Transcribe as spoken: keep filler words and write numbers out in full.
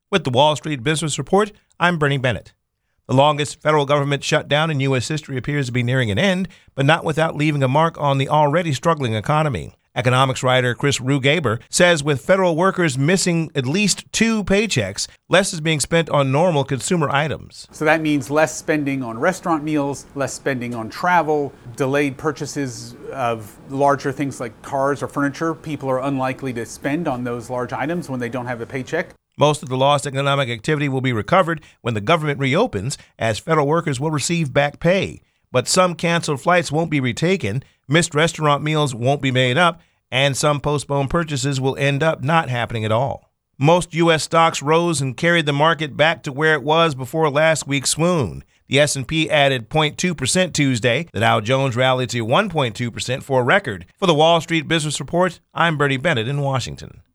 With the Wall Street Business Report, I'm Bernie Bennett. The longest federal government shutdown in U S history appears to be nearing an end, but not without leaving a mark on the already struggling economy. Economics writer Chris Rugaber says with federal workers missing at least two paychecks, less is being spent on normal consumer items. So that means less spending on restaurant meals, less spending on travel, delayed purchases of larger things like cars or furniture. People are unlikely to spend on those large items when they don't have a paycheck. Most of the lost economic activity will be recovered when the government reopens, as federal workers will receive back pay. But some canceled flights won't be retaken, missed restaurant meals won't be made up, and some postponed purchases will end up not happening at all. Most U S stocks rose and carried the market back to where it was before last week's swoon. The S and P added zero point two percent Tuesday. The Dow Jones rallied to one point two percent for a record. For the Wall Street Business Report, I'm Bernie Bennett in Washington.